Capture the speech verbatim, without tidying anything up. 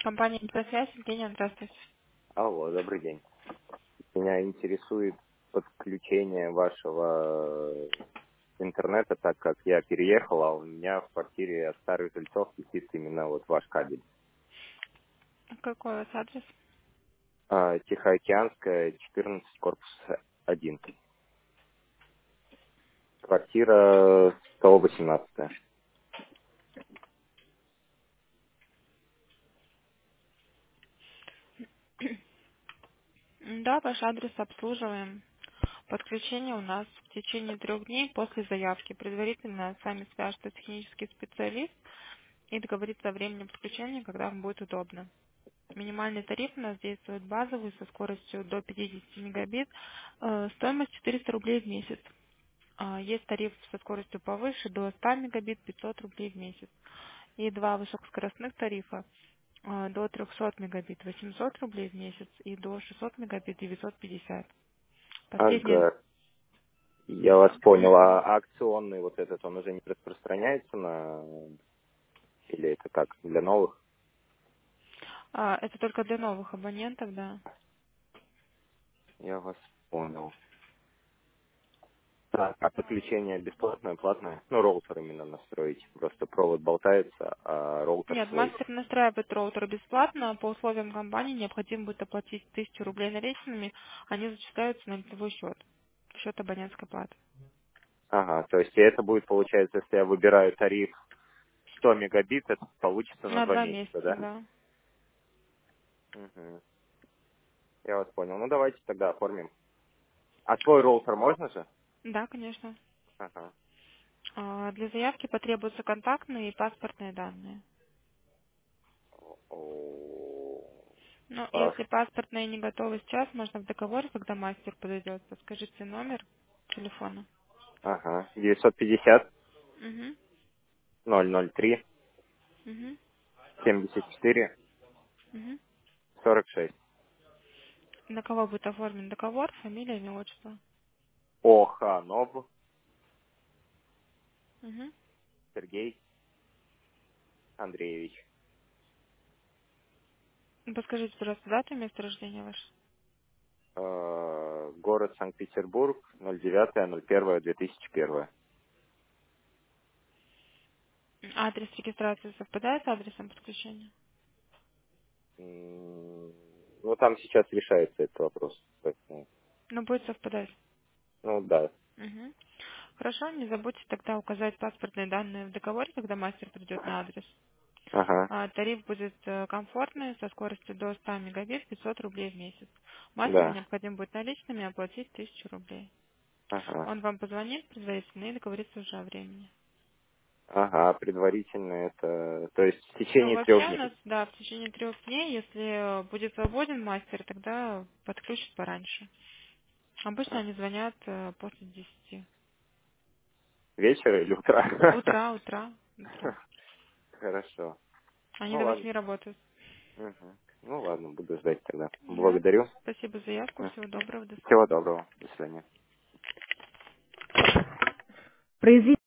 Компания «Инфосвязь», Евгения, здравствуйте. Алло, добрый день. Меня интересует подключение вашего интернета, так как я переехал, а у меня в квартире от старых жильцов висит именно вот ваш кабель. Какой у вас адрес? А, Тихоокеанская, четырнадцать, корпус один. Квартира сто восемнадцать. Да, ваш адрес обслуживаем. Подключение у нас в течение трех дней после заявки. Предварительно с вами свяжется технический специалист и договорится о времени подключения, когда вам будет удобно. Минимальный тариф у нас действует базовый со скоростью до пятидесяти мегабит. Э, Стоимость четыреста рублей в месяц. А, Есть тариф со скоростью повыше до ста мегабит, пятьсот рублей в месяц. И два высокоскоростных тарифа а, до трехсот мегабит, восемьсот рублей в месяц, и до шестисот мегабит, девятьсот пятьдесят. Последний. Ага, я вас понял. А акционный вот этот, он уже не распространяется на... Или это как, для новых? А, это только для новых абонентов, да. Я вас понял. Так, а подключение бесплатное, платное? Ну, роутер именно настроить. Просто провод болтается, а роутер Нет, свой. мастер настраивает роутер бесплатно. По условиям компании необходимо будет оплатить тысячу рублей наличными. Они зачисляются на лицевой счет. Счет абонентской платы. Ага, то есть это будет, получается, если я выбираю тариф сто мегабит, это получится на На два два месяца, месяца, да? да. Угу. Я вас понял. Ну, давайте тогда оформим. А свой роутер можно же? Да, конечно. Ага. А, Для заявки потребуются контактные и паспортные данные. О, Ну, пас. если паспортные не готовы сейчас, можно в договоре, когда мастер подойдет, скажите номер телефона. Ага. девятьсот пятьдесят Угу. ноль ноль три Угу. семьдесят четыре Угу. сорок шесть. На кого будет оформлен договор, фамилия, имя, отчество? Оханов Угу. Сергей Андреевич. Подскажите, пожалуйста, дату и место рождения ваше. Э, город Санкт-Петербург, ноль девятое ноль первое две тысячи первое. Адрес регистрации совпадает с адресом подключения? М, Ну, там сейчас решается этот вопрос. Поэтому, Ну, будет совпадать. ну, да. Угу. Хорошо, не забудьте тогда указать паспортные данные в договоре, когда мастер придет на адрес. Ага, А, Тариф будет э, комфортный, со скоростью до ста мегабит, пятьсот рублей в месяц. Мастеру да. необходимо будет наличными оплатить тысячу рублей. Ага. Он вам позвонит предварительно и договорится уже о времени. Ага, предварительно это... То есть в Ну, течение трех вообще у нас, дней. да, в течение трех дней, если будет свободен мастер, тогда подключат пораньше. Обычно А, они звонят э, после десяти. вечера или утра? Утра, утра, утра. Хорошо. Они Ну, до ладно. восьми работают. Мгм. Ну, ладно, буду ждать тогда. Да. Благодарю. Спасибо за заявку. М. Всего доброго. До Всего свидания. доброго. До свидания. Произвести